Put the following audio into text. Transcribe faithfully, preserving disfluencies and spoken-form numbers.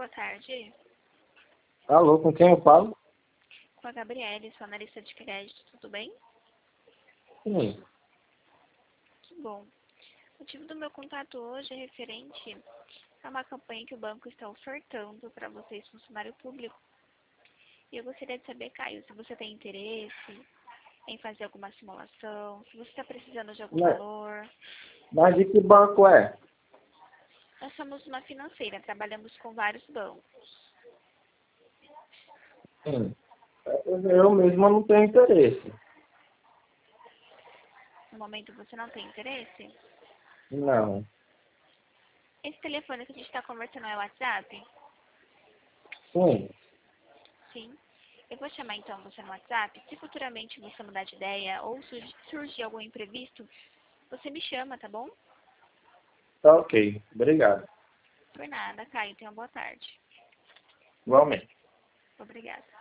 boa tarde. Alô, com quem eu falo? Com a Gabriele, sua analista de crédito, tudo bem? Sim. Que bom. O motivo do meu contato hoje é referente a uma campanha que o banco está ofertando para vocês, funcionário público. E eu gostaria de saber, Caio, se você tem interesse em fazer alguma simulação, se você está precisando de algum Mas, valor. mas de que banco é? Nós somos uma financeira, trabalhamos com vários bancos. Sim. Eu mesmo não tenho interesse. No momento você não tem interesse? Não. Esse telefone que a gente está conversando é o WhatsApp? Sim. Sim. Eu vou chamar então você no WhatsApp. Se futuramente você mudar de ideia ou surgir, surgir algum imprevisto, você me chama, tá bom? Tá ok. Obrigado. Por nada, Caio. Tenha uma boa tarde. Igualmente. Obrigada.